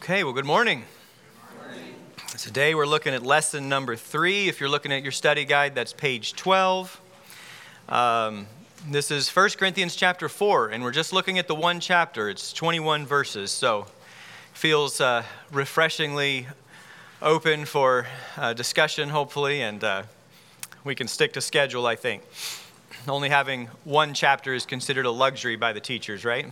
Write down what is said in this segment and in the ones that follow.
Okay, well, good morning. Today we're looking at lesson number 3. If you're looking at your study guide, that's page 12. This is 1 Corinthians chapter 4, and we're just looking at the one chapter. It's 21 verses, so feels refreshingly open for discussion, hopefully, and we can stick to schedule, I think. Only having one chapter is considered a luxury by the teachers, right?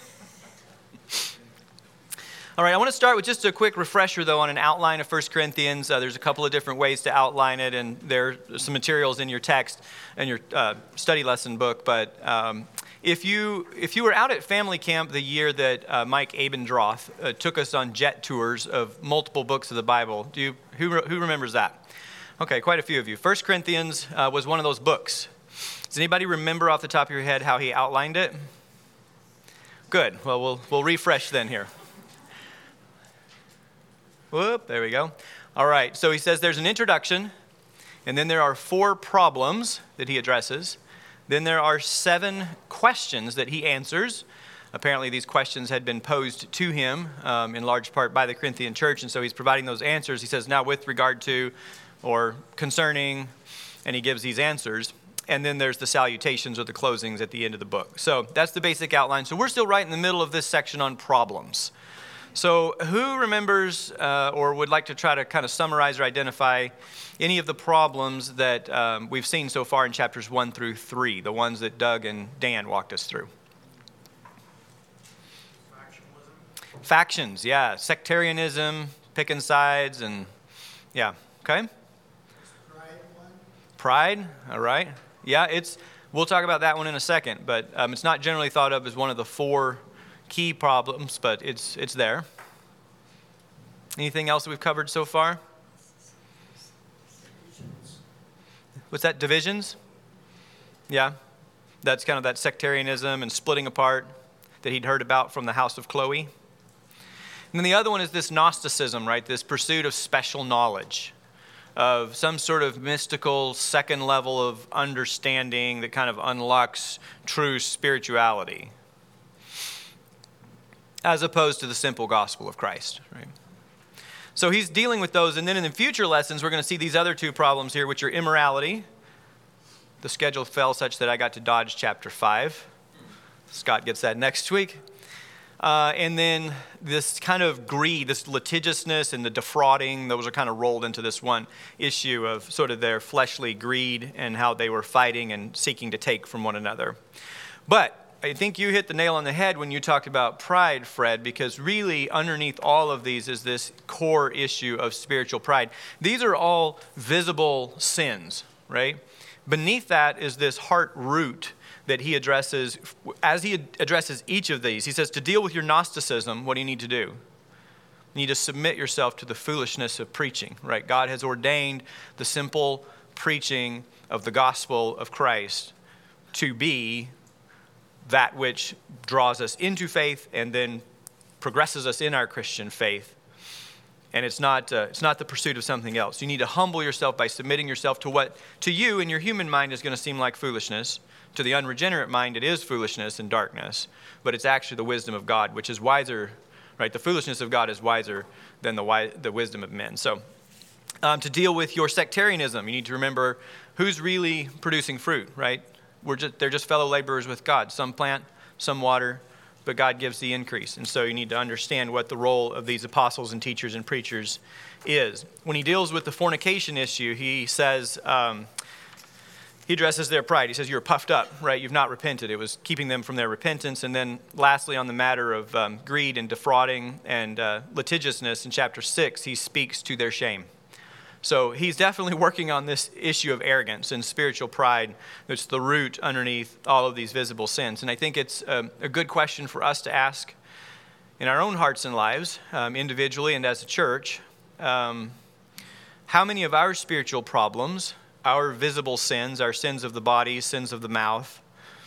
All right, I want to start with just a quick refresher, though, on an outline of 1 Corinthians. There's a couple of different ways to outline it, and there's some materials in your text and your study lesson book. But if you were out at family camp the year that Mike Abendroth took us on jet tours of multiple books of the Bible, who remembers that? Okay, quite a few of you. 1 Corinthians was one of those books. Does anybody remember off the top of your head how he outlined it? Good. Well, we'll refresh then here. Whoop, there we go. All right, so he says there's an introduction, and then there are 4 problems that he addresses. Then there are 7 questions that he answers. Apparently these questions had been posed to him in large part by the Corinthian church, and so he's providing those answers. He says, now with regard to or concerning, and he gives these answers. And then there's the salutations or the closings at the end of the book. So that's the basic outline. So we're still right in the middle of this section on problems. So who remembers or would like to try to kind of summarize or identify any of the problems that we've seen so far in chapters 1 through 3, the ones that Doug and Dan walked us through? Factions, yeah. Sectarianism, picking sides, and yeah. Okay? Pride, all right. Yeah, we'll talk about that one in a second, but it's not generally thought of as one of the 4 key problems, but it's there. Anything else that we've covered so far? What's that, divisions? Yeah, that's kind of that sectarianism and splitting apart that he'd heard about from the house of Chloe. And then the other one is this Gnosticism, right? This pursuit of special knowledge, of some sort of mystical second level of understanding that kind of unlocks true spirituality, as opposed to the simple gospel of Christ, right? So he's dealing with those, and then in the future lessons, we're going to see these other 2 problems here, which are immorality. The schedule fell such that I got to dodge chapter 5. Scott gets that next week. And then this kind of greed, this litigiousness and the defrauding, those are kind of rolled into this one issue of sort of their fleshly greed and how they were fighting and seeking to take from one another. But I think you hit the nail on the head when you talked about pride, Fred, because really underneath all of these is this core issue of spiritual pride. These are all visible sins, right? Beneath that is this heart root that he addresses. As he addresses each of these, he says, to deal with your Gnosticism, what do you need to do? You need to submit yourself to the foolishness of preaching, right? God has ordained the simple preaching of the gospel of Christ to be that which draws us into faith and then progresses us in our Christian faith. And it's not the pursuit of something else. You need to humble yourself by submitting yourself to what to you in your human mind is going to seem like foolishness. To the unregenerate mind, it is foolishness and darkness, but it's actually the wisdom of God, which is wiser, right? The foolishness of God is wiser than the wisdom of men. So to deal with your sectarianism, you need to remember who's really producing fruit, right? They're just fellow laborers with God. Some plant, some water, but God gives the increase. And so you need to understand what the role of these apostles and teachers and preachers is. When he deals with the fornication issue, he says, he addresses their pride. He says, you're puffed up, right? You've not repented. It was keeping them from their repentance. And then lastly, on the matter of greed and defrauding and litigiousness in chapter 6, he speaks to their shame. So he's definitely working on this issue of arrogance and spiritual pride. That's the root underneath all of these visible sins. And I think it's a good question for us to ask in our own hearts and lives, individually and as a church. How many of our spiritual problems, our visible sins, our sins of the body, sins of the mouth,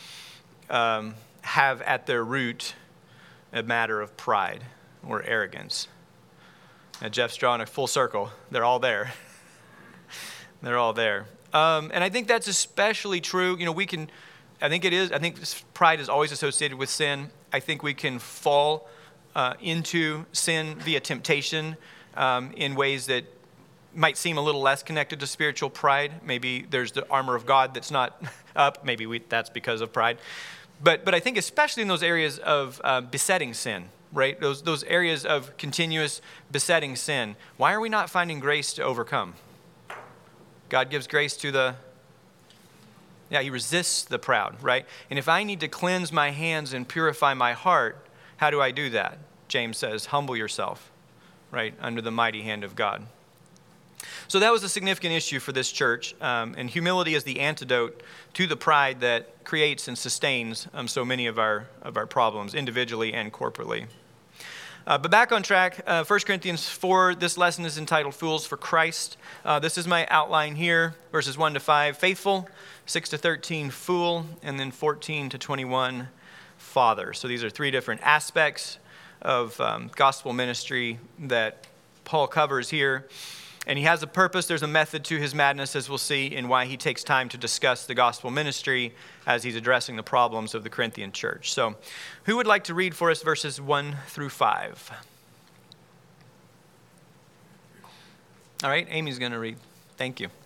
have at their root a matter of pride or arrogance? And Jeff's drawing a full circle. They're all there. They're all there. And I think that's especially true. You know, I think pride is always associated with sin. I think we can fall into sin via temptation in ways that might seem a little less connected to spiritual pride. Maybe there's the armor of God that's not up. Maybe that's because of pride. But I think especially in those areas of besetting sin, right? Those areas of continuous besetting sin. Why are we not finding grace to overcome? God gives grace to he resists the proud, right? And if I need to cleanse my hands and purify my heart, how do I do that? James says, humble yourself, right, under the mighty hand of God. So that was a significant issue for this church, and humility is the antidote to the pride that creates and sustains so many of our problems, individually and corporately. But back on track, 1 Corinthians 4, this lesson is entitled Fools for Christ. This is my outline here, verses 1 to 5, faithful, 6 to 13, fool, and then 14 to 21, father. So these are three different aspects of gospel ministry that Paul covers here. And he has a purpose. There's a method to his madness, as we'll see, in why he takes time to discuss the gospel ministry as he's addressing the problems of the Corinthian church. So who would like to read for us verses 1 through 5? All right, Amy's going to read. Thank you.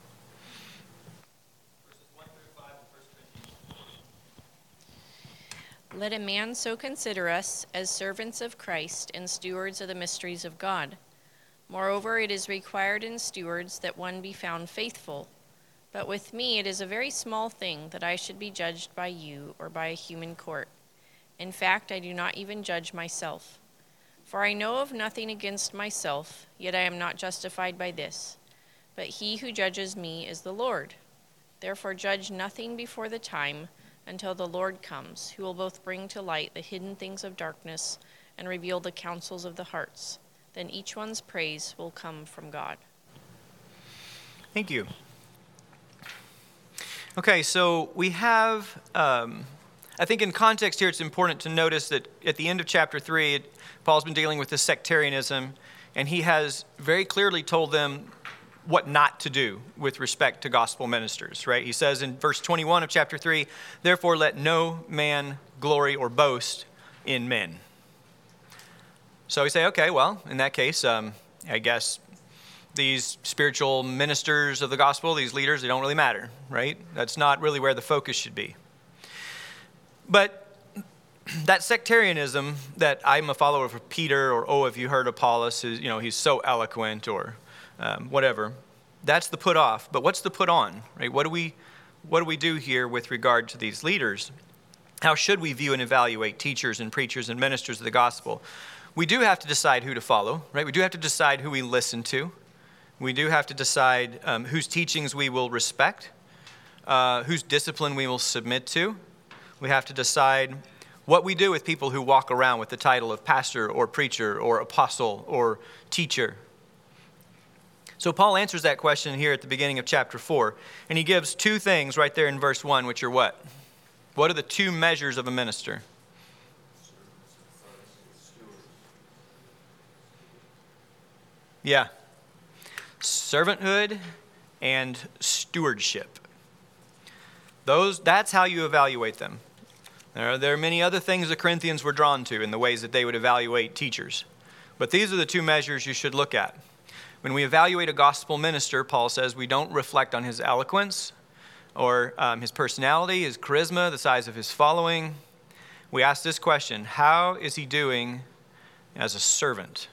Verses 1 through 5 of 1 Corinthians. Let a man so consider us as servants of Christ and stewards of the mysteries of God. Moreover, it is required in stewards that one be found faithful. But with me it is a very small thing that I should be judged by you or by a human court. In fact, I do not even judge myself. For I know of nothing against myself, yet I am not justified by this. But he who judges me is the Lord. Therefore judge nothing before the time until the Lord comes, who will both bring to light the hidden things of darkness and reveal the counsels of the hearts. Then each one's praise will come from God. Thank you. Okay, so we have, I think in context here, it's important to notice that at the end of chapter 3, Paul's been dealing with this sectarianism, and he has very clearly told them what not to do with respect to gospel ministers, right? He says in verse 21 of chapter 3, therefore let no man glory or boast in men. So we say, okay, well, in that case, I guess these spiritual ministers of the gospel, these leaders, they don't really matter, right? That's not really where the focus should be. But that sectarianism that I'm a follower of Peter, or, oh, have you heard Apollos, he's so eloquent, or whatever, that's the put off. But what's the put on, right? What do we do here with regard to these leaders? How should we view and evaluate teachers and preachers and ministers of the gospel? We do have to decide who to follow, right? We do have to decide who we listen to. We do have to decide whose teachings we will respect, whose discipline we will submit to. We have to decide what we do with people who walk around with the title of pastor or preacher or apostle or teacher. So Paul answers that question here at the beginning of chapter 4, and he gives two things right there in verse 1, which are what? What are the two measures of a minister? Yeah. Servanthood and stewardship. That's how you evaluate them. There are many other things the Corinthians were drawn to in the ways that they would evaluate teachers. But these are the two measures you should look at. When we evaluate a gospel minister, Paul says we don't reflect on his eloquence or his personality, his charisma, the size of his following. We ask this question: how is he doing as a servant?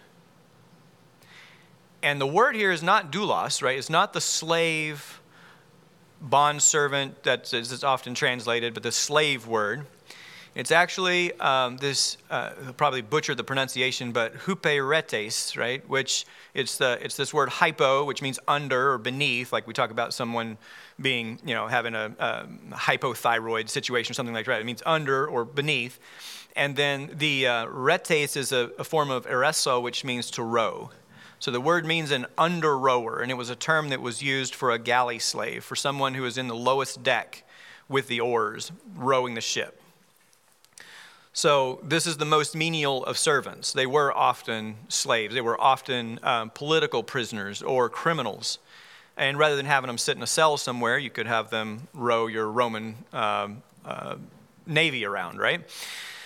And the word here is not doulos, right? It's not the slave, bond servant that's often translated, but the slave word. It's actually I'll probably butcher the pronunciation, but huperetes, right? Which it's this word hypo, which means under or beneath, like we talk about someone being, having a hypothyroid situation or something like that. It means under or beneath. And then the retes is a form of ereso, which means to row. So the word means an under rower, and it was a term that was used for a galley slave, for someone who was in the lowest deck with the oars, rowing the ship. So this is the most menial of servants. They were often slaves. They were often political prisoners or criminals. And rather than having them sit in a cell somewhere, you could have them row your Roman navy around, right?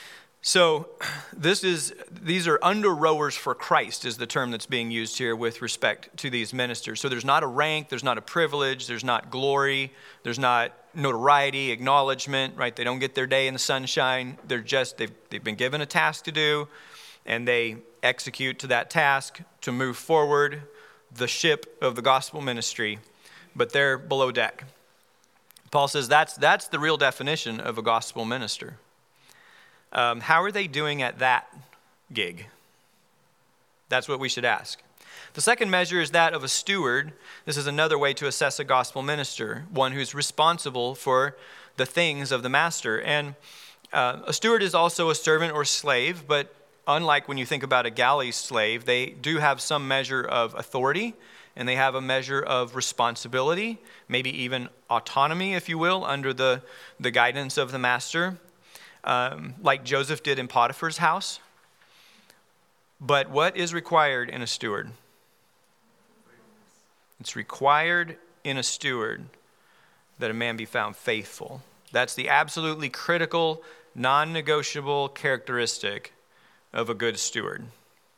So these are under rowers for Christ is the term that's being used here with respect to these ministers. So there's not a rank, there's not a privilege, there's not glory, there's not notoriety, acknowledgement, right? They don't get their day in the sunshine. They've been given a task to do, and they execute to that task to move forward the ship of the gospel ministry, but they're below deck. Paul says that's the real definition of a gospel minister. How are they doing at that gig? That's what we should ask. The second measure is that of a steward. This is another way to assess a gospel minister, one who's responsible for the things of the master. And a steward is also a servant or slave, but unlike when you think about a galley slave, they do have some measure of authority, and they have a measure of responsibility, maybe even autonomy, if you will, under the guidance of the master. Like Joseph did in Potiphar's house. But what is required in a steward? It's required in a steward that a man be found faithful. That's the absolutely critical, non-negotiable characteristic of a good steward.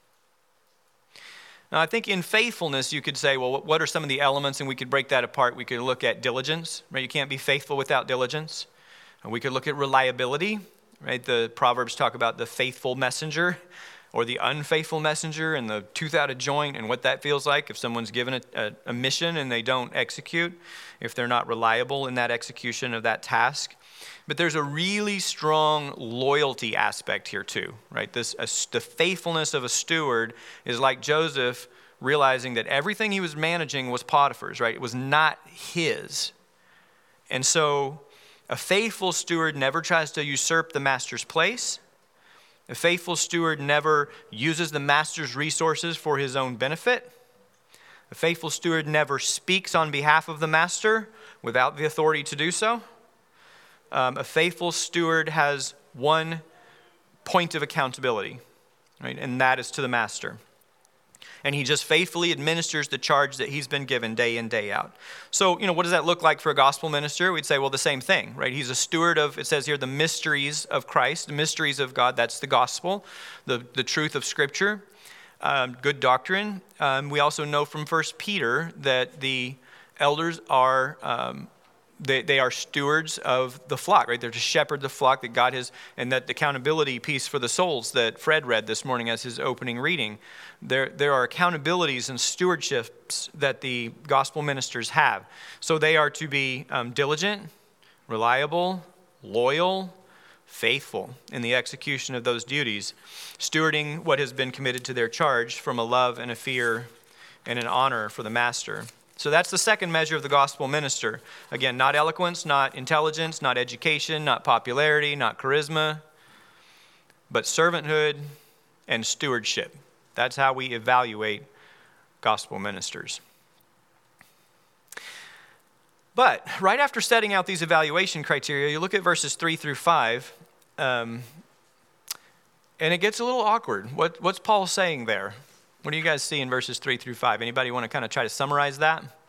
Now, I think in faithfulness, you could say, well, what are some of the elements? And we could break that apart. We could look at diligence, right? You can't be faithful without diligence. And we could look at reliability. Right, the Proverbs talk about the faithful messenger or the unfaithful messenger and the tooth out of joint and what that feels like if someone's given a mission and they don't execute, if they're not reliable in that execution of that task. But there's a really strong loyalty aspect here too, right? The faithfulness of a steward is like Joseph realizing that everything he was managing was Potiphar's, right? It was not his. And so a faithful steward never tries to usurp the master's place. A faithful steward never uses the master's resources for his own benefit. A faithful steward never speaks on behalf of the master without the authority to do so. A faithful steward has one point of accountability, right? And that is to the master. And he just faithfully administers the charge that he's been given day in, day out. So, what does that look like for a gospel minister? We'd say, well, the same thing, right? He's a steward of, it says here, the mysteries of Christ, the mysteries of God. That's the gospel, the truth of Scripture, good doctrine. We also know from 1 Peter that the elders are they are stewards of the flock, right? They're to shepherd the flock that God has, and that accountability piece for the souls that Fred read this morning as his opening reading. There are accountabilities and stewardships that the gospel ministers have. So they are to be diligent, reliable, loyal, faithful in the execution of those duties, stewarding what has been committed to their charge from a love and a fear and an honor for the master. So that's the second measure of the gospel minister. Again, not eloquence, not intelligence, not education, not popularity, not charisma, but servanthood and stewardship. That's how we evaluate gospel ministers. But right after setting out these evaluation criteria, you look at verses 3 through 5, and it gets a little awkward. What's Paul saying there? What do you guys see in verses 3 through 5? Anybody want to kind of try to summarize that? He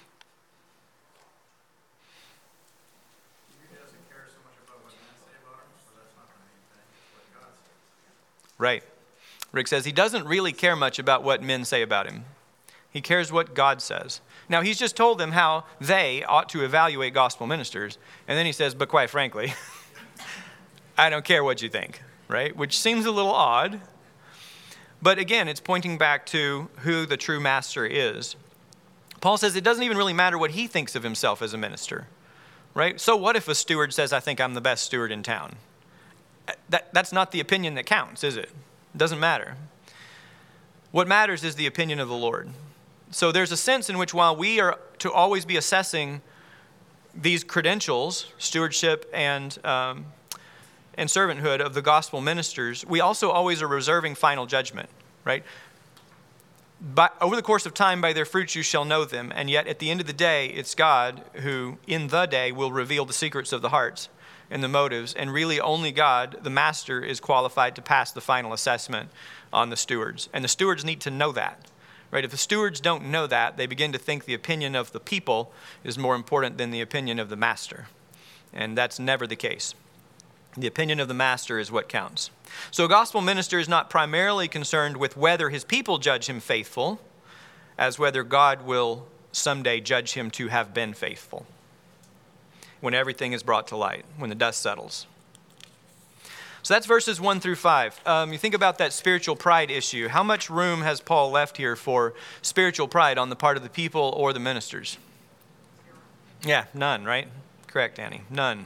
doesn't care so much about what men say about him, so that's not the main thing. It's what God says. Right. Rick says he doesn't really care much about what men say about him. He cares what God says. Now, he's just told them how they ought to evaluate gospel ministers. And then he says, but quite frankly, I don't care what you think, right? Which seems a little odd. But again, it's pointing back to who the true master is. Paul says it doesn't even really matter what he thinks of himself as a minister, right? So what if a steward says, I think I'm the best steward in town? That's not the opinion that counts, is it? It doesn't matter. What matters is the opinion of the Lord. So there's a sense in which while we are to always be assessing these credentials, stewardship and servanthood of the gospel ministers, we also always are reserving final judgment, right? But over the course of time, by their fruits you shall know them. And yet at the end of the day, it's God who in the day will reveal the secrets of the hearts and the motives. And really only God, the master, is qualified to pass the final assessment on the stewards. And the stewards need to know that, right? If the stewards don't know that, they begin to think the opinion of the people is more important than the opinion of the master. And that's never the case. The opinion of the master is what counts. So a gospel minister is not primarily concerned with whether his people judge him faithful, as whether God will someday judge him to have been faithful when everything is brought to light, when the dust settles. So that's verses 1 through 5. You think about that spiritual pride issue. How much room has Paul left here for spiritual pride on the part of the people or the ministers? Yeah, none, right? Correct, Annie. None.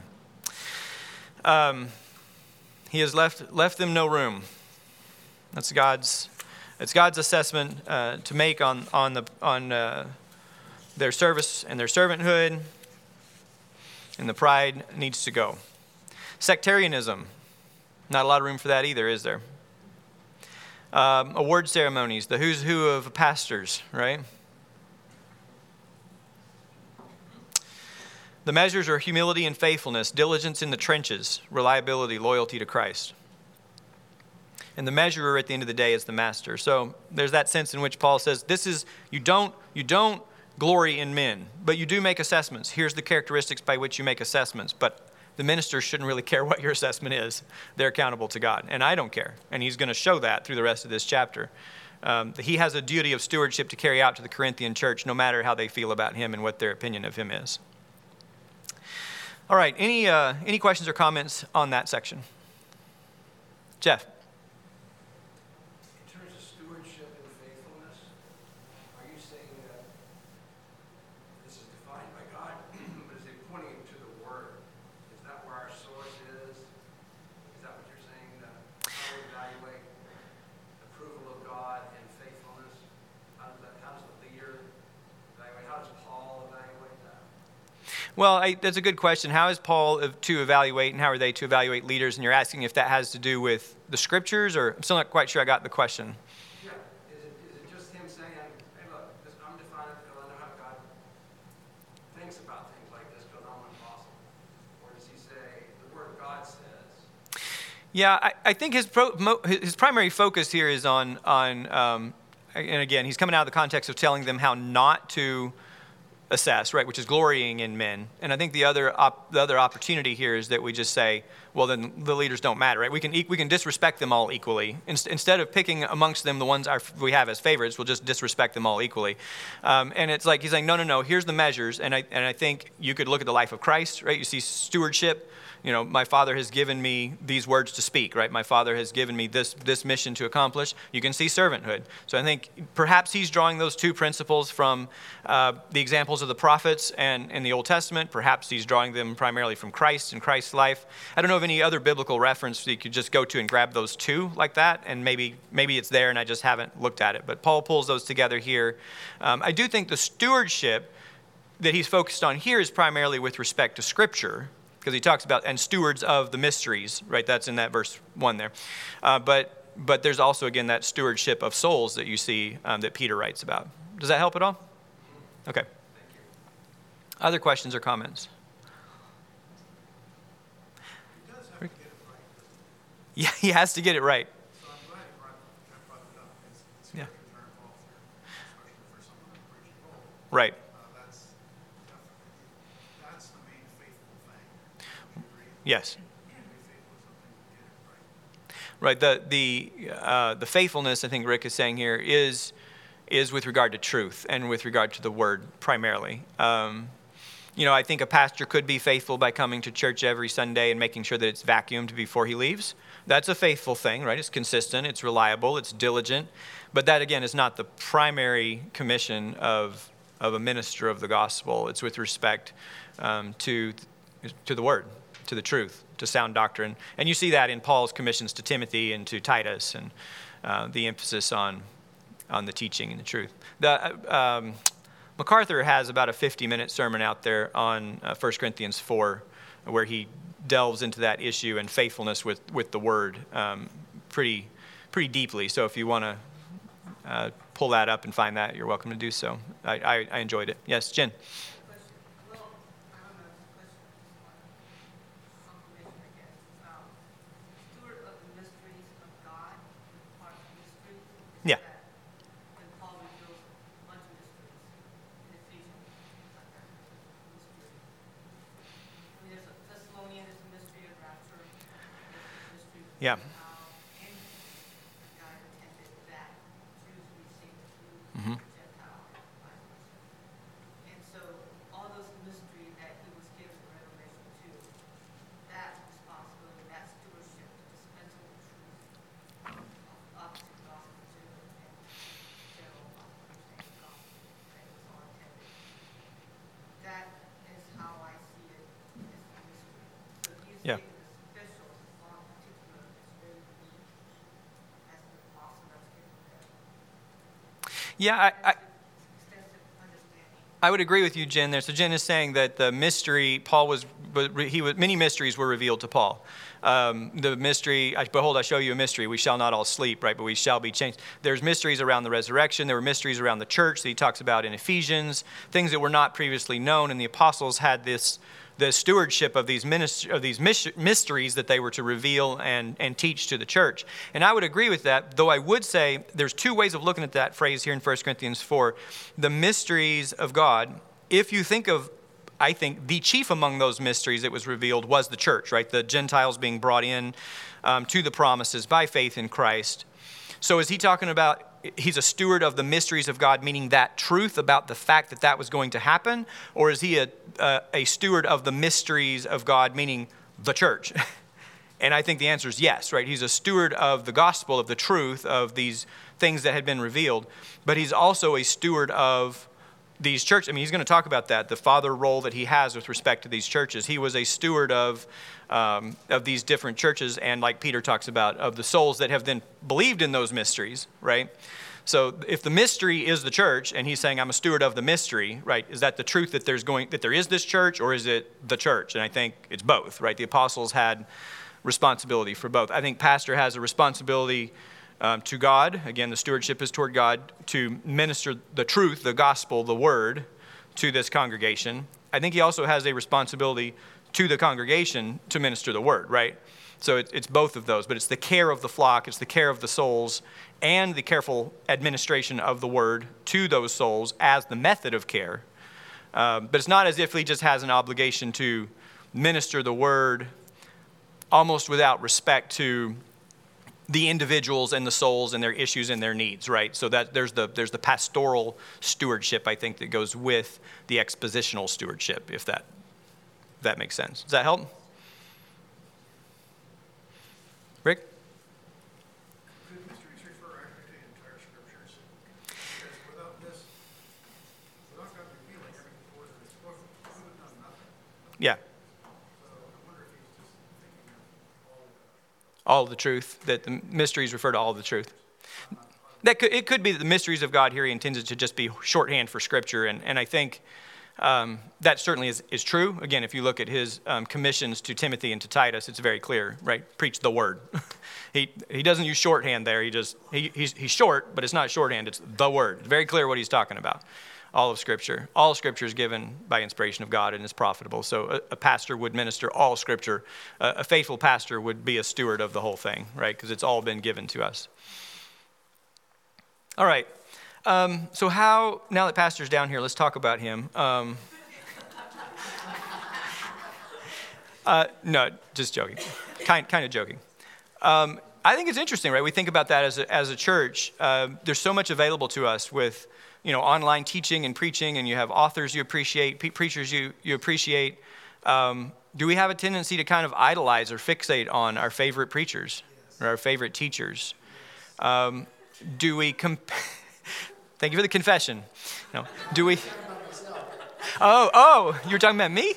He has left them no room. That's God's assessment to make on their service and their servanthood, and the pride needs to go. Sectarianism, not a lot of room for that either, is there? Award ceremonies, the who's who of pastors, right? The measures are humility and faithfulness, diligence in the trenches, reliability, loyalty to Christ. And the measurer at the end of the day is the master. So there's that sense in which Paul says, you don't glory in men, but you do make assessments. Here's the characteristics by which you make assessments. But the minister shouldn't really care what your assessment is. They're accountable to God. And I don't care. And he's going to show that through the rest of this chapter. He has a duty of stewardship to carry out to the Corinthian church, no matter how they feel about him and what their opinion of him is. All right, any questions or comments on that section? Jeff? In terms of stewardship and faithfulness, are you saying that this is defined by God, but is it pointing to the Word? Is that where our source is? Is that what you're saying? How we evaluate approval of God and faithfulness? How does the leader evaluate? How does Paul evaluate that? Well, that's a good question. How is Paul to evaluate, and how are they to evaluate leaders? And you're asking if that has to do with the scriptures, or I'm still not quite sure I got the question. Yeah. Is it just him saying, hey, look, I'm defining it because I know how God thinks about things like this because I'm an apostle? Or does he say, the Word of God says? Yeah, I think his primary focus here is on and again, he's coming out of the context of telling them how not to assess, right, which is glorying in men. And I think the other opportunity here is that we just say, well, then the leaders don't matter, right? We can disrespect them all equally. Instead of picking amongst them the ones we have as favorites, we'll just disrespect them all equally. And it's like he's saying, no, here's the measures. And I think you could look at the life of Christ, right? You see stewardship. My Father has given me these words to speak, right? My Father has given me this mission to accomplish. You can see servanthood. So I think perhaps he's drawing those two principles from the examples of the prophets and in the Old Testament. Perhaps he's drawing them primarily from Christ and Christ's life. I don't know of any other biblical reference that you could just go to and grab those two like that, and maybe it's there and I just haven't looked at it. But Paul pulls those together here. I do think the stewardship that he's focused on here is primarily with respect to Scripture, because he talks about, and stewards of the mysteries, right? That's in that verse 1 there. But there's also, again, that stewardship of souls that you see that Peter writes about. Does that help at all? Okay. Thank you. Other questions or comments? He does have to get it right. Yeah, he has to get it right. So I'm glad you brought it up. It's Yeah. scriptures are involved here, especially for someone in a preaching role. Right. That's the main faithful thing. You agree? Yes. You can be faithful to something and get it right. Right. The faithfulness, I think Rick is saying here, is with regard to truth and with regard to the word primarily. I think a pastor could be faithful by coming to church every Sunday and making sure that it's vacuumed before he leaves. That's a faithful thing, right? It's consistent, it's reliable, it's diligent. But that, again, is not the primary commission of a minister of the gospel. It's with respect to the word, to the truth, to sound doctrine. And you see that in Paul's commissions to Timothy and to Titus, and the emphasis on the teaching and the truth. MacArthur has about a 50-minute sermon out there on 1 Corinthians 4, where he delves into that issue and faithfulness with the word pretty deeply. So if you want to pull that up and find that, you're welcome to do so. I enjoyed it. Yes, Jen? Yeah. Yeah. And God intended that Jews receive Mhm. Gentile, vice versa. And so all those mystery that he was given revelation to, that responsibility, that stewardship, to dispense of the truth, opposite gospel to and general understanding of gospel that was all intended. That is how I see it as a mystery. So he's Yeah. taking the special on particular that's very unique as the apostle that's given them. Yeah, Extensive understanding. I would agree with you, Jen, there. So Jen is saying that the mystery, many mysteries were revealed to Paul. The mystery, behold, I show you a mystery. We shall not all sleep, right? But we shall be changed. There's mysteries around the resurrection. There were mysteries around the church that he talks about in Ephesians, things that were not previously known. And the apostles had the stewardship of these mysteries that they were to reveal and teach to the church. And I would agree with that, though I would say there's two ways of looking at that phrase here in 1 Corinthians 4. The mysteries of God, if you think of, I think the chief among those mysteries that was revealed was the church, right? The Gentiles being brought in to the promises by faith in Christ. So is he talking about he's a steward of the mysteries of God, meaning that truth about the fact that that was going to happen? Or is he a steward of the mysteries of God, meaning the church? And I think the answer is yes, right? He's a steward of the gospel, of the truth, of these things that had been revealed. But he's also a steward of these churches. I mean, he's going to talk about that, the father role that he has with respect to these churches. He was a steward of these different churches, and like Peter talks about, of the souls that have then believed in those mysteries, right? So if the mystery is the church, and he's saying, I'm a steward of the mystery, right? Is that the truth that there is this church, or is it the church? And I think it's both, right? The apostles had responsibility for both. I think pastor has a responsibility to God. Again, the stewardship is toward God to minister the truth, the gospel, the word to this congregation. I think he also has a responsibility to the congregation to minister the word, right? So it's both of those, but it's the care of the flock, it's the care of the souls, and the careful administration of the word to those souls as the method of care. But it's not as if he just has an obligation to minister the word almost without respect to the individuals and the souls and their issues and their needs, right? So that there's the pastoral stewardship, I think, that goes with the expositional stewardship, if that makes sense. Does that help? Rick? Could mysteries refer actually to the entire scriptures? Because without God revealing everything for us in this book, we would have done nothing. Yeah. So I wonder if he's just thinking of All of the truth, that the mysteries refer to all of the truth. It could be that the mysteries of God here he intends it to just be shorthand for Scripture, and I think that certainly is true. Again, if you look at his commissions to Timothy and to Titus, it's very clear, right? Preach the word. He doesn't use shorthand there. He's short, but it's not shorthand. It's the word. It's very clear what he's talking about. All of Scripture. All Scripture is given by inspiration of God and is profitable. So a pastor would minister all Scripture. A faithful pastor would be a steward of the whole thing, right? Because it's all been given to us. All right. So now that pastor's down here, let's talk about him. No, just joking. Kind of joking. I think it's interesting, right? We think about that as a church. There's so much available to us with, online teaching and preaching, and you have authors you appreciate, preachers you appreciate. Do we have a tendency to kind of idolize or fixate on our favorite preachers or our favorite teachers? Do we Thank you for the confession. No. Do we? Oh, you were talking about me?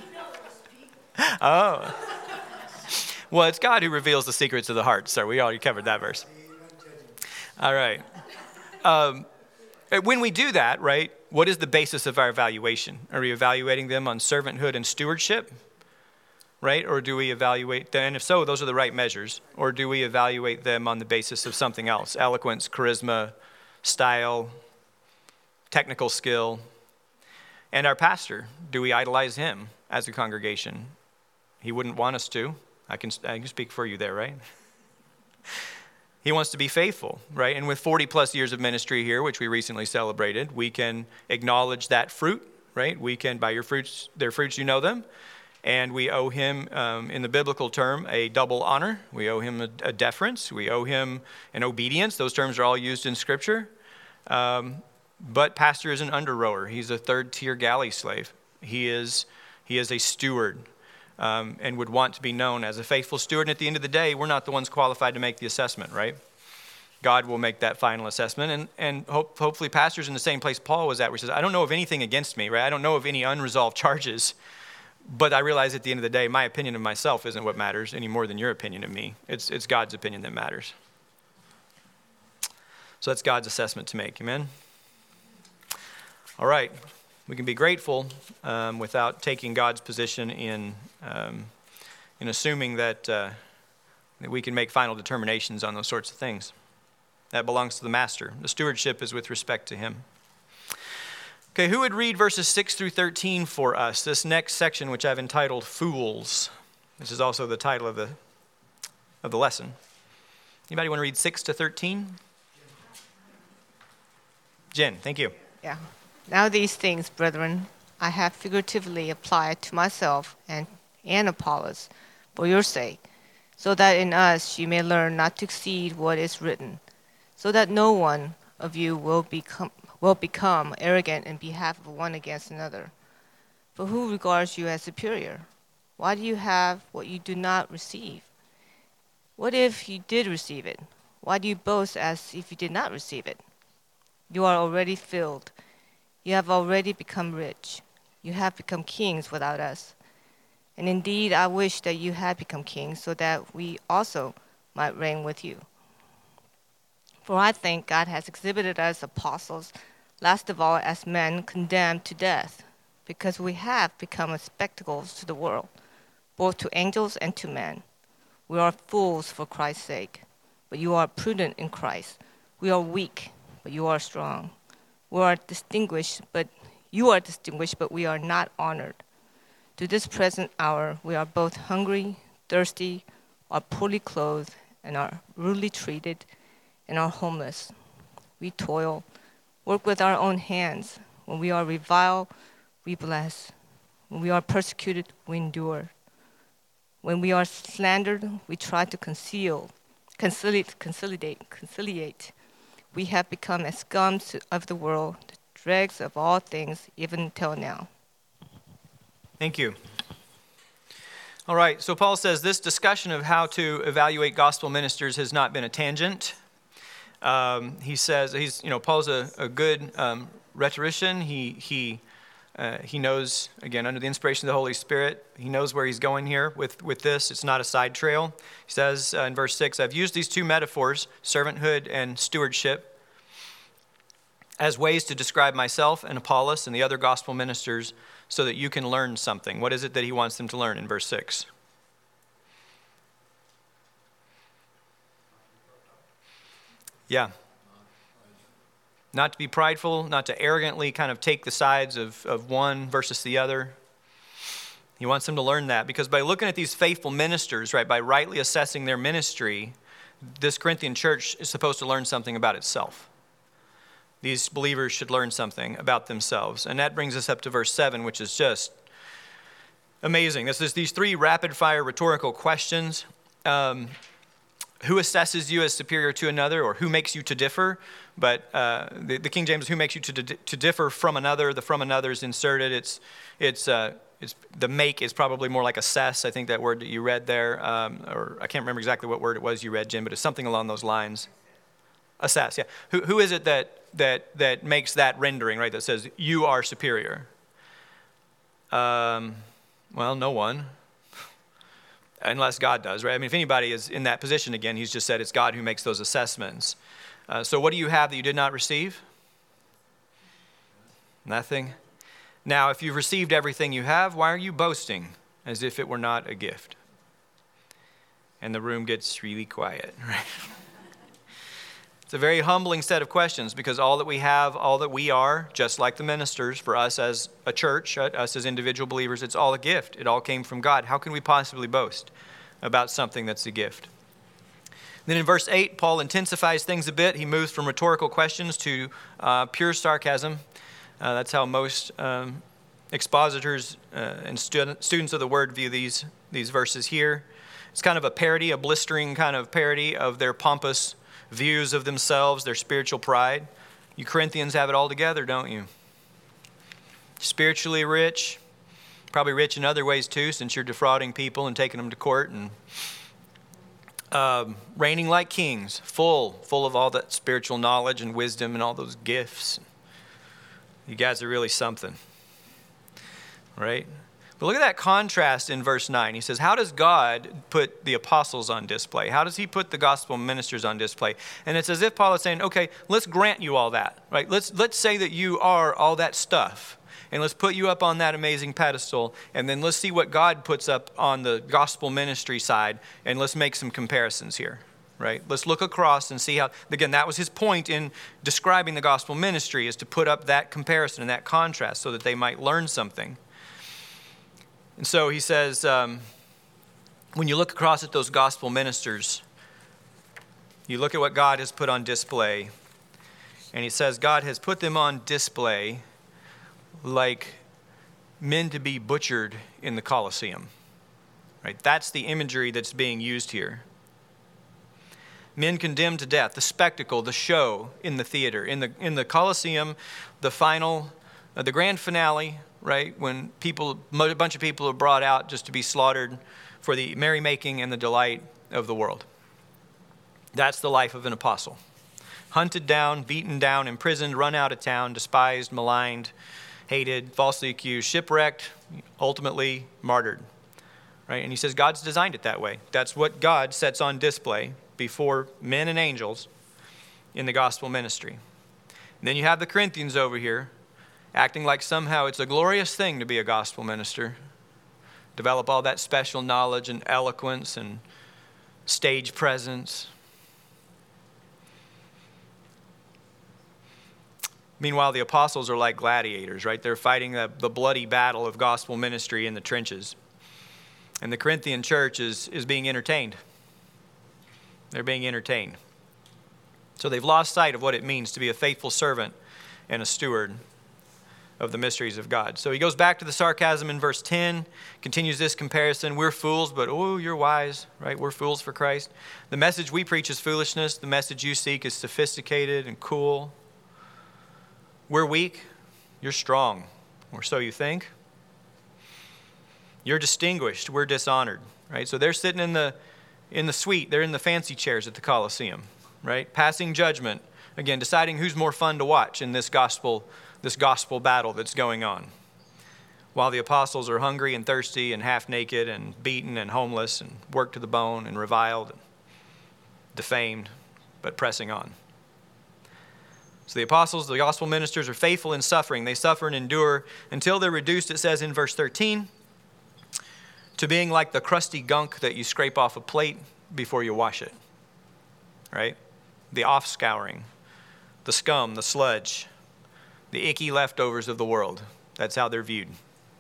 Oh. Well, it's God who reveals the secrets of the heart, sir. We already covered that verse. All right. When we do that, right, what is the basis of our evaluation? Are we evaluating them on servanthood and stewardship? Right? Or do we evaluate them? And if so, those are the right measures. Or do we evaluate them on the basis of something else? Eloquence, charisma, style, technical skill. And our pastor, do we idolize him as a congregation? He wouldn't want us to. I can speak for you there, right? He wants to be faithful, right? And with 40 plus years of ministry here, which we recently celebrated, we can acknowledge that fruit, right? We can, by their fruits you know them. And we owe him, in the biblical term, a double honor. We owe him a deference. We owe him an obedience. Those terms are all used in Scripture. But pastor is an under-rower. He's a third-tier galley slave. He is a steward and would want to be known as a faithful steward. And at the end of the day, we're not the ones qualified to make the assessment, right? God will make that final assessment. And hopefully pastor's in the same place Paul was at, where he says, I don't know of anything against me, right? I don't know of any unresolved charges. But I realize at the end of the day, my opinion of myself isn't what matters any more than your opinion of me. It's God's opinion that matters. So that's God's assessment to make. Amen? All right. We can be grateful without taking God's position in assuming that we can make final determinations on those sorts of things. That belongs to the master. The stewardship is with respect to him. Okay, who would read verses 6 through 13 for us? This next section, which I've entitled Fools. This is also the title of the lesson. Anybody want to read 6 to 13? Jen, thank you. Yeah. Now these things, brethren, I have figuratively applied to myself and Apollos for your sake, so that in us you may learn not to exceed what is written, so that no one of you will become arrogant in behalf of one against another. For who regards you as superior? Why do you have what you do not receive? What if you did receive it? Why do you boast as if you did not receive it? You are already filled. You have already become rich. You have become kings without us. And indeed, I wish that you had become kings, so that we also might reign with you. For I think God has exhibited us apostles, last of all as men condemned to death, because we have become a spectacle to the world, both to angels and to men. We are fools for Christ's sake, but you are prudent in Christ. We are weak, but you are strong. You are distinguished, but we are not honored. To this present hour, we are both hungry, thirsty, are poorly clothed, and are rudely treated, and are homeless. We toil, work with our own hands. When we are reviled, we bless. When we are persecuted, we endure. When we are slandered, we try to conciliate. We have become as scum of the world, the dregs of all things, even till now. Thank you. All right, so Paul says this discussion of how to evaluate gospel ministers has not been a tangent. He says Paul's a good rhetorician. He knows, again, under the inspiration of the Holy Spirit, he knows where he's going here with this. It's not a side trail. He says in verse 6, I've used these two metaphors, servanthood and stewardship, as ways to describe myself and Apollos and the other gospel ministers so that you can learn something. What is it that he wants them to learn in verse 6? Yeah. Not to be prideful, not to arrogantly kind of take the sides of one versus the other. He wants them to learn that because by looking at these faithful ministers, right, by rightly assessing their ministry, this Corinthian church is supposed to learn something about itself. These believers should learn something about themselves. And that brings us up to verse 7, which is just amazing. This is these three rapid-fire rhetorical questions. Who assesses you as superior to another, or who makes you to differ? But the King James, who makes you to differ from another? The from another is inserted. It's the make is probably more like assess. I think that word that you read there, or I can't remember exactly what word it was you read, Jim, but it's something along those lines. Assess, yeah. Who is it that makes that rendering, right? That says you are superior. Well, no one. Unless God does, right? I mean, if anybody is in that position again, he's just said it's God who makes those assessments. So what do you have that you did not receive? Nothing. Now, if you've received everything you have, why are you boasting as if it were not a gift? And the room gets really quiet, right? It's a very humbling set of questions because all that we have, all that we are, just like the ministers, for us as a church, us as individual believers, it's all a gift. It all came from God. How can we possibly boast about something that's a gift? Then in verse 8, Paul intensifies things a bit. He moves from rhetorical questions to pure sarcasm. That's how most expositors and students of the Word view these verses here. It's kind of a parody, a blistering kind of parody of their pompous views of themselves, their spiritual pride. You Corinthians have it all together, don't you? Spiritually rich, probably rich in other ways too, since you're defrauding people and taking them to court, and reigning like kings, full of all that spiritual knowledge and wisdom and all those gifts. You guys are really something, right? But look at that contrast in verse 9. He says, how does God put the apostles on display? How does he put the gospel ministers on display? And it's as if Paul is saying, okay, let's grant you all that, right? Let's say that you are all that stuff. And let's put you up on that amazing pedestal. And then let's see what God puts up on the gospel ministry side. And let's make some comparisons here, right? Let's look across and see how, again, that was his point in describing the gospel ministry, is to put up that comparison and that contrast so that they might learn something. And so he says, when you look across at those gospel ministers, you look at what God has put on display. And he says God has put them on display like men to be butchered in the Colosseum. Right? That's the imagery that's being used here. Men condemned to death, the spectacle, the show in the theater. In the Colosseum, the grand finale, right, when a bunch of people are brought out just to be slaughtered for the merrymaking and the delight of the world. That's the life of an apostle. Hunted down, beaten down, imprisoned, run out of town, despised, maligned, hated, falsely accused, shipwrecked, ultimately martyred. Right? And he says God's designed it that way. That's what God sets on display before men and angels in the gospel ministry. And then you have the Corinthians over here acting like somehow it's a glorious thing to be a gospel minister. Develop all that special knowledge and eloquence and stage presence. Meanwhile, the apostles are like gladiators, right? They're fighting the bloody battle of gospel ministry in the trenches. And the Corinthian church is being entertained. They're being entertained. So they've lost sight of what it means to be a faithful servant and a steward of the mysteries of God. So he goes back to the sarcasm in verse 10, continues this comparison. We're fools, but oh, you're wise, right? We're fools for Christ. The message we preach is foolishness. The message you seek is sophisticated and cool. We're weak. You're strong, or so you think. You're distinguished. We're dishonored, right? So they're sitting in the suite. They're in the fancy chairs at the Colosseum, right? Passing judgment. Again, deciding who's more fun to watch in this gospel battle that's going on. While the apostles are hungry and thirsty and half naked and beaten and homeless and worked to the bone and reviled and defamed, but pressing on. So the apostles, the gospel ministers, are faithful in suffering. They suffer and endure until they're reduced, it says in verse 13, to being like the crusty gunk that you scrape off a plate before you wash it. Right? The off-scouring, the scum, the sludge, the icky leftovers of the world. That's how they're viewed.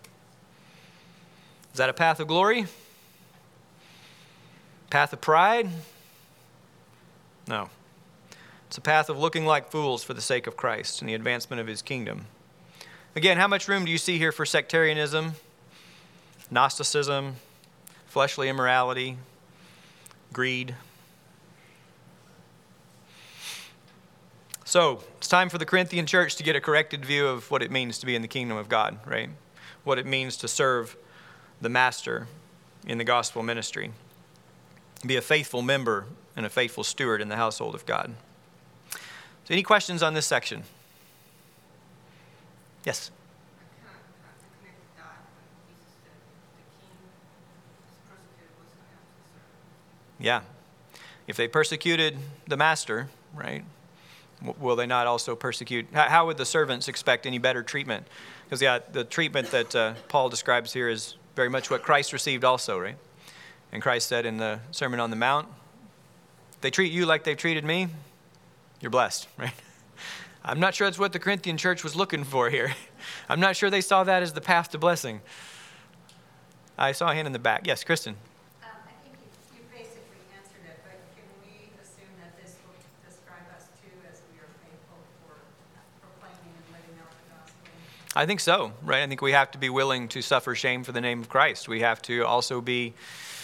Is that a path of glory? Path of pride? No. It's a path of looking like fools for the sake of Christ and the advancement of his kingdom. Again, how much room do you see here for sectarianism, Gnosticism, fleshly immorality, greed? So it's time for the Corinthian church to get a corrected view of what it means to be in the kingdom of God, right? What it means to serve the master in the gospel ministry. Be a faithful member and a faithful steward in the household of God. So any questions on this section? Yes? I kind of connect the dot when Jesus said the king is persecuted, what's going to happen to the servant? Yeah. If they persecuted the master, right, will they not also persecute? How would the servants expect any better treatment? Because the treatment that Paul describes here is very much what Christ received also, right? And Christ said in the Sermon on the Mount, if they treat you like they've treated me, you're blessed, right? I'm not sure that's what the Corinthian church was looking for here. I'm not sure they saw that as the path to blessing. I saw a hand in the back. Yes, Kristen. I think you basically answered it, but can we assume that this will describe us too as we are faithful for proclaiming and living out the gospel? I think so, right? I think we have to be willing to suffer shame for the name of Christ. We have to also we're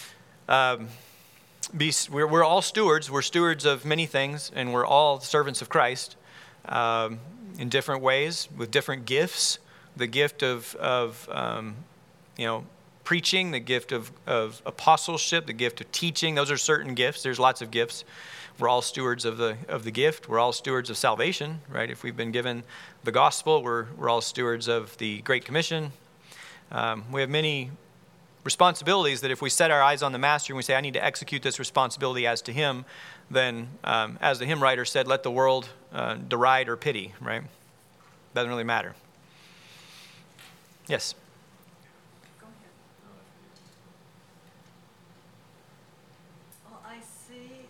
all stewards. We're stewards of many things, and we're all servants of Christ in different ways, with different gifts. The gift of preaching, the gift of apostleship, the gift of teaching. Those are certain gifts. There's lots of gifts. We're all stewards of the gift. We're all stewards of salvation, right? If we've been given the gospel, we're all stewards of the Great Commission. We have many responsibilities that if we set our eyes on the Master and we say, I need to execute this responsibility as to Him, then as the hymn writer said, let the world deride or pity, right? Doesn't really matter. Yes? Go ahead. Well, I see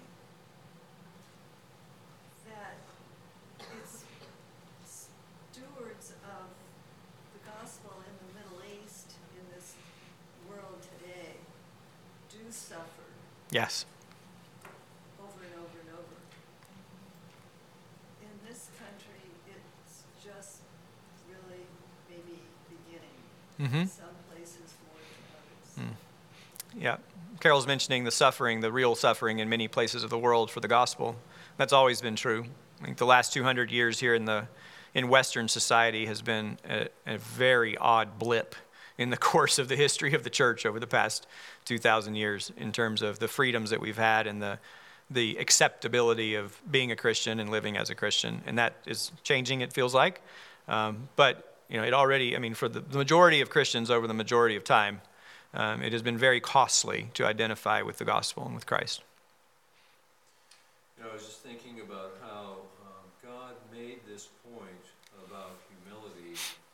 that it's stewards of the gospel in the Middle East, in this world today, do suffer Yes. over and over and over. In this country, it's just really maybe beginning. Mm-hmm. Some places more than others. Yeah. Carol's mentioning the suffering, the real suffering in many places of the world for the gospel. That's always been true. I think the last 200 years here in Western society has been a very odd blip in the course of the history of the church over the past 2,000 years in terms of the freedoms that we've had and the acceptability of being a Christian and living as a Christian. And that is changing, it feels like. But, it already, for the majority of Christians over the majority of time, it has been very costly to identify with the gospel and with Christ. I was just thinking about how God made this point about humility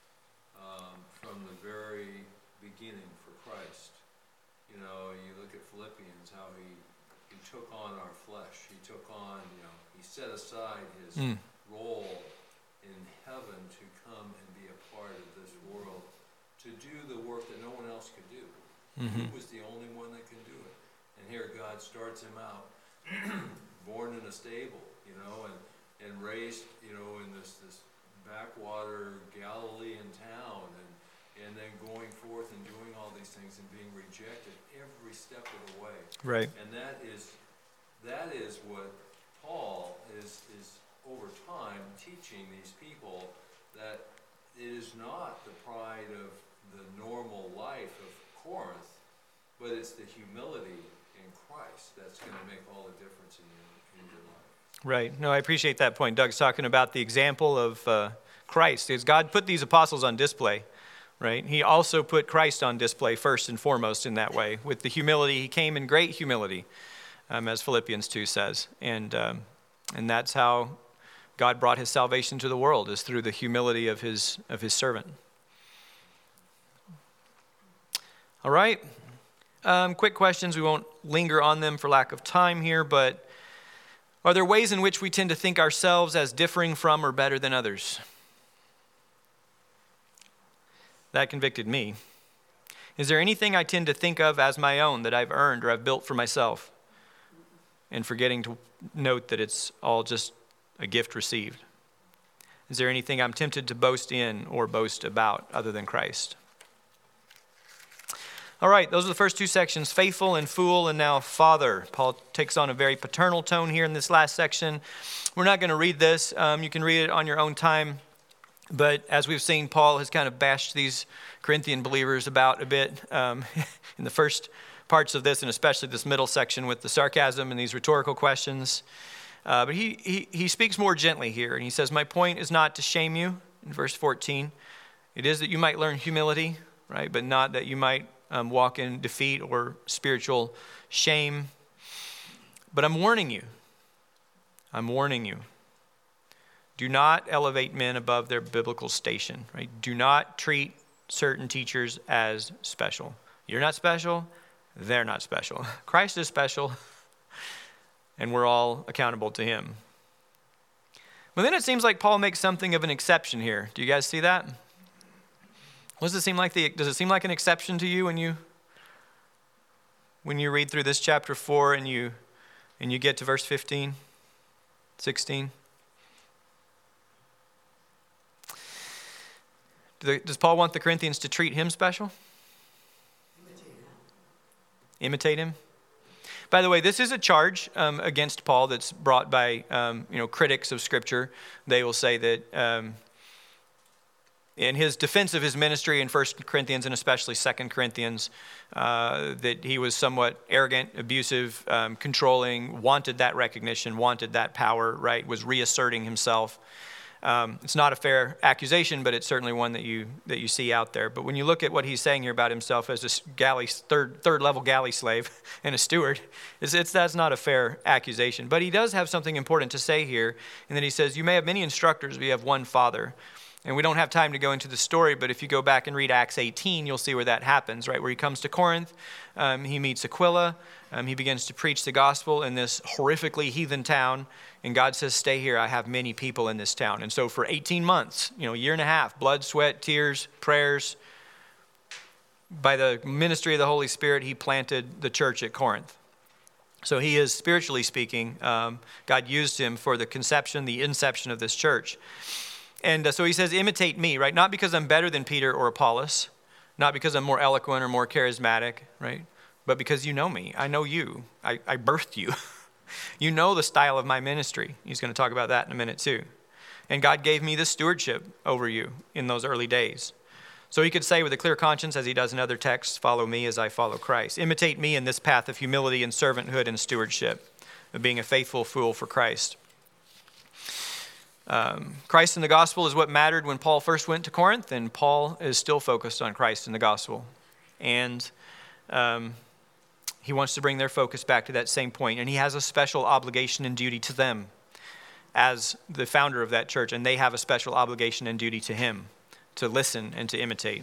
from the very beginning for Christ. You look at Philippians, how he took on our flesh. He took on, he set aside his role in heaven to come and be a part of this world, to do the work that no one else could do. He was the only one that could do it. And here God starts him out, born in a stable, and raised, in this backwater Galilean town, and then going forth and doing all these things and being rejected every step of the way. Right. And that is what Paul is over time teaching these people, that it is not the pride of the normal life of Corinth, but it's the humility in Christ that's going to make all the difference in your life. Right. No, I appreciate that point. Doug's talking about the example of Christ. As God put these apostles on display, right? He also put Christ on display first and foremost in that way. With the humility, he came in great humility, as Philippians 2 says. And that's how God brought his salvation to the world, is through the humility of his servant. All right. Quick questions. We won't linger on them for lack of time here, but are there ways in which we tend to think ourselves as differing from or better than others? That convicted me. Is there anything I tend to think of as my own that I've earned or I've built for myself, and forgetting to note that it's all just a gift received? Is there anything I'm tempted to boast in or boast about other than Christ? All right, those are the first two sections, faithful and fool, and now father. Paul takes on a very paternal tone here in this last section. We're not going to read this. You can read it on your own time. But as we've seen, Paul has kind of bashed these Corinthian believers about a bit in the first parts of this, and especially this middle section with the sarcasm and these rhetorical questions. But he speaks more gently here, and he says, my point is not to shame you, in verse 14. It is that you might learn humility, right? But not that you might walk in defeat or spiritual shame. But I'm warning you. Do not elevate men above their biblical station, right? Do not treat certain teachers as special. You're not special. They're not special. Christ is special, and we're all accountable to him. But then it seems like Paul makes something of an exception here. Do you guys see that? Does it seem like an exception to you when you read through this chapter 4 and you get to verse 15, 16? Does Paul want the Corinthians to treat him special? Imitate him? By the way, this is a charge against Paul that's brought by critics of Scripture. They will say that in his defense of his ministry in 1 Corinthians and especially 2 Corinthians, that he was somewhat arrogant, abusive, controlling, wanted that recognition, wanted that power, right? Was reasserting himself. It's not a fair accusation, but it's certainly one that you see out there. But when you look at what he's saying here about himself as a third level galley slave and a steward, that's not a fair accusation. But he does have something important to say here, and that he says, you may have many instructors, but you have one Father. And we don't have time to go into the story, but if you go back and read Acts 18, you'll see where that happens, right? Where he comes to Corinth, he meets Aquila, he begins to preach the gospel in this horrifically heathen town, and God says, stay here, I have many people in this town. And so for 18 months, a year and a half, blood, sweat, tears, prayers, by the ministry of the Holy Spirit, he planted the church at Corinth. So he is, spiritually speaking, God used him for the conception, the inception of this church. And so he says, imitate me, right? Not because I'm better than Peter or Apollos, not because I'm more eloquent or more charismatic, right? But because you know me. I know you. I birthed you. You know the style of my ministry. He's going to talk about that in a minute too. And God gave me the stewardship over you in those early days. So he could say with a clear conscience, as he does in other texts, follow me as I follow Christ. Imitate me in this path of humility and servanthood and stewardship, of being a faithful fool for Christ. Christ and the gospel is what mattered when Paul first went to Corinth, and Paul is still focused on Christ and the gospel. And he wants to bring their focus back to that same point, and he has a special obligation and duty to them as the founder of that church, and they have a special obligation and duty to him to listen and to imitate.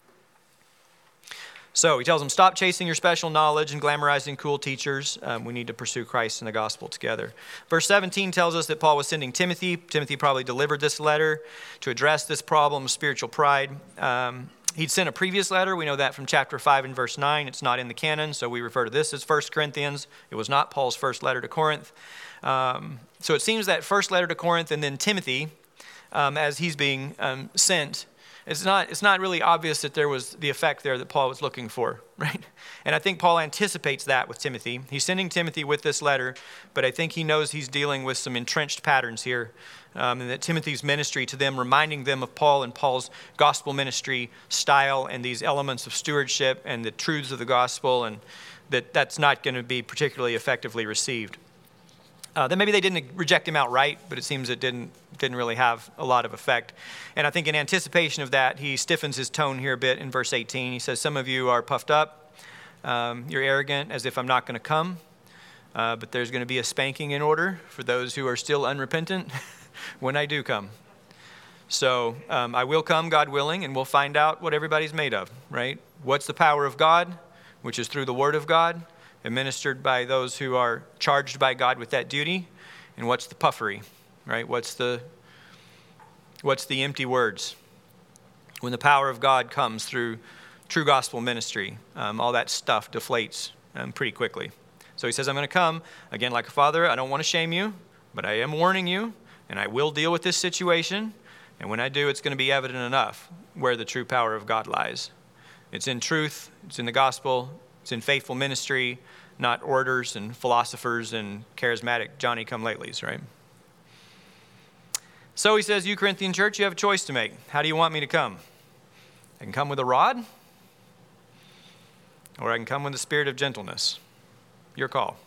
So he tells them, stop chasing your special knowledge and glamorizing cool teachers. We need to pursue Christ and the gospel together. Verse 17 tells us that Paul was sending Timothy. Timothy probably delivered this letter to address this problem of spiritual pride. He'd sent a previous letter. We know that from chapter 5 and verse 9. It's not in the canon, so we refer to this as 1 Corinthians. It was not Paul's first letter to Corinth. So it seems that first letter to Corinth and then Timothy, as he's being sent, it's not really obvious that there was the effect there that Paul was looking for, right? And I think Paul anticipates that with Timothy. He's sending Timothy with this letter, but I think he knows he's dealing with some entrenched patterns here, and that Timothy's ministry to them, reminding them of Paul and Paul's gospel ministry style and these elements of stewardship and the truths of the gospel, and that's not going to be particularly effectively received. Then maybe they didn't reject him outright, but it seems it didn't really have a lot of effect. And I think in anticipation of that, he stiffens his tone here a bit in verse 18. He says, some of you are puffed up, you're arrogant, as if I'm not going to come, but there's going to be a spanking in order for those who are still unrepentant when I do come. So I will come, God willing, and we'll find out what everybody's made of, right? What's the power of God, which is through the word of God, administered by those who are charged by God with that duty, and what's the puffery, right? What's the empty words? When the power of God comes through true gospel ministry, all that stuff deflates pretty quickly. So he says, I'm going to come, again, like a father. I don't want to shame you, but I am warning you, and I will deal with this situation. And when I do, it's going to be evident enough where the true power of God lies. It's in truth, it's in the gospel, it's in faithful ministry, not orators and philosophers and charismatic Johnny-come-latelys, right? So he says, you Corinthian church, you have a choice to make. How do you want me to come? I can come with a rod, or I can come with the spirit of gentleness. Your call.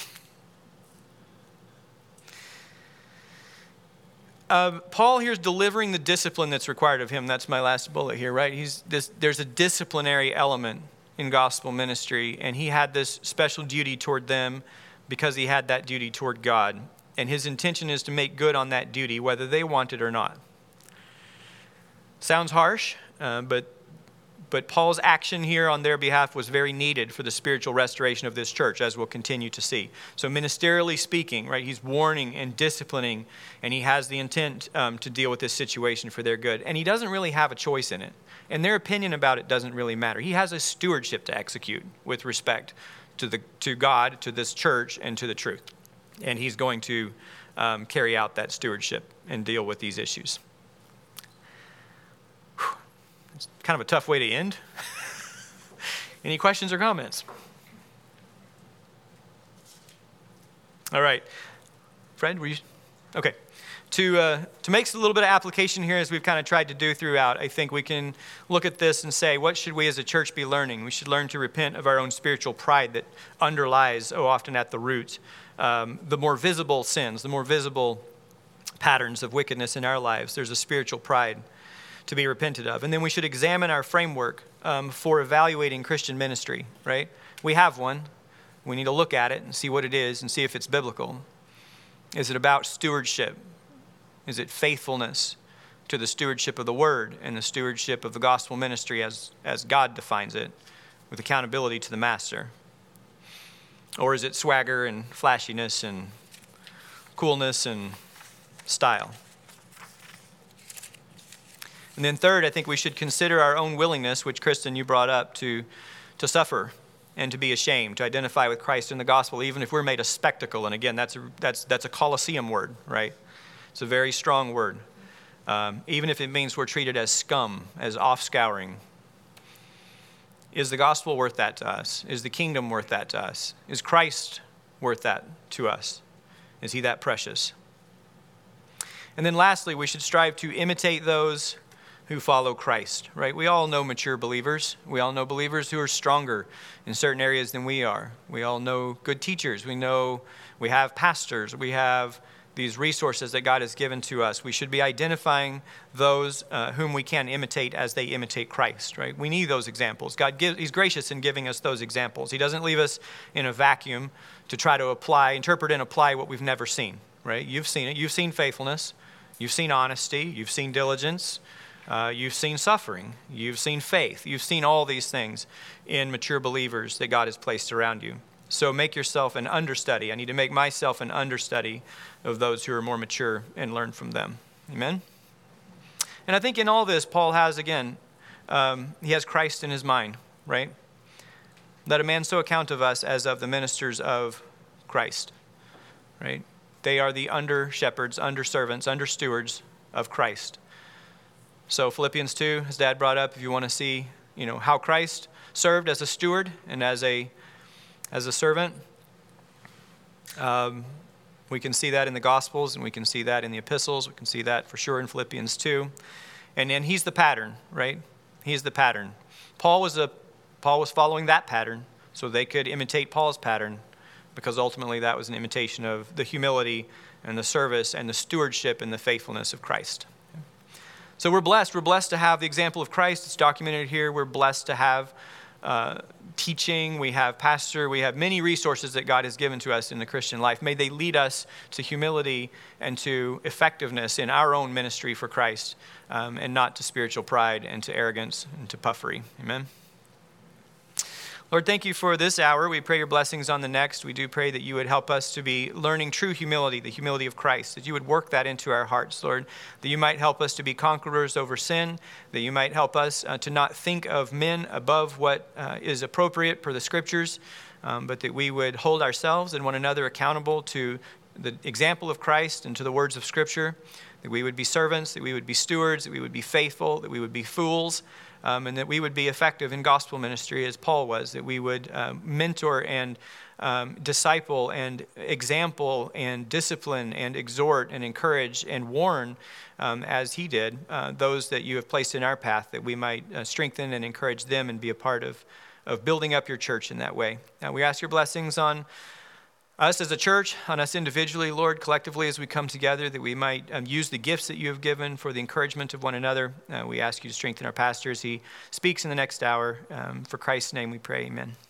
Paul here is delivering the discipline that's required of him. That's my last bullet here, right? There's a disciplinary element in gospel ministry, and he had this special duty toward them because he had that duty toward God. And his intention is to make good on that duty, whether they want it or not. Sounds harsh, but Paul's action here on their behalf was very needed for the spiritual restoration of this church, as we'll continue to see. So ministerially speaking, right, he's warning and disciplining, and he has the intent to deal with this situation for their good. And he doesn't really have a choice in it. And their opinion about it doesn't really matter. He has a stewardship to execute with respect to God, to this church, and to the truth. And he's going to carry out that stewardship and deal with these issues. It's kind of a tough way to end. Any questions or comments? All right. Fred, were you? Okay. To make a little bit of application here, as we've kind of tried to do throughout, I think we can look at this and say, what should we as a church be learning? We should learn to repent of our own spiritual pride that underlies often at the root the more visible sins, the more visible patterns of wickedness in our lives. There's a spiritual pride to be repented of. And then we should examine our framework for evaluating Christian ministry, right? We have one. We need to look at it and see what it is and see if it's biblical. Is it about stewardship? Is it faithfulness to the stewardship of the Word and the stewardship of the gospel ministry as God defines it, with accountability to the master? Or is it swagger and flashiness and coolness and style? And then third, I think we should consider our own willingness, which Kristen, you brought up, to suffer and to be ashamed, to identify with Christ in the gospel, even if we're made a spectacle. And again, that's a Colosseum word, right? It's a very strong word. Even if it means we're treated as scum, as offscouring. Is the gospel worth that to us? Is the kingdom worth that to us? Is Christ worth that to us? Is he that precious? And then lastly, we should strive to imitate those who follow Christ, right? We all know mature believers. We all know believers who are stronger in certain areas than we are. We all know good teachers. We know we have pastors. We have these resources that God has given to us. We should be identifying those whom we can imitate as they imitate Christ, right? We need those examples. He's gracious in giving us those examples. He doesn't leave us in a vacuum to try to interpret and apply what we've never seen, right? You've seen it. You've seen faithfulness. You've seen honesty. You've seen diligence. You've seen suffering. You've seen faith. You've seen all these things in mature believers that God has placed around you. So make yourself an understudy. I need to make myself an understudy of those who are more mature and learn from them. Amen? And I think in all this, Paul has, again, he has Christ in his mind, right? Let a man so account of us as of the ministers of Christ, right? They are the under-shepherds, under-servants, under-stewards of Christ. So Philippians 2, as Dad brought up, if you want to see, how Christ served as a steward and as a servant, we can see that in the Gospels, and we can see that in the epistles. We can see that for sure in Philippians 2. And he's the pattern, right? He's the pattern. Paul was following that pattern so they could imitate Paul's pattern, because ultimately that was an imitation of the humility and the service and the stewardship and the faithfulness of Christ. So we're blessed. We're blessed to have the example of Christ. It's documented here. We're blessed to have teaching, we have pastor, we have many resources that God has given to us in the Christian life. May they lead us to humility and to effectiveness in our own ministry for Christ, and not to spiritual pride and to arrogance and to puffery. Amen. Lord, thank you for this hour. We pray your blessings on the next. We do pray that you would help us to be learning true humility, the humility of Christ, that you would work that into our hearts, Lord, that you might help us to be conquerors over sin, that you might help us to not think of men above what is appropriate per the Scriptures, but that we would hold ourselves and one another accountable to the example of Christ and to the words of Scripture, that we would be servants, that we would be stewards, that we would be faithful, that we would be fools, and that we would be effective in gospel ministry as Paul was, that we would mentor and disciple and example and discipline and exhort and encourage and warn as he did those that you have placed in our path, that we might strengthen and encourage them and be a part of building up your church in that way. We ask your blessings on us as a church, on us individually, Lord, collectively as we come together, that we might use the gifts that you have given for the encouragement of one another. We ask you to strengthen our pastor as he speaks in the next hour. For Christ's name we pray, amen.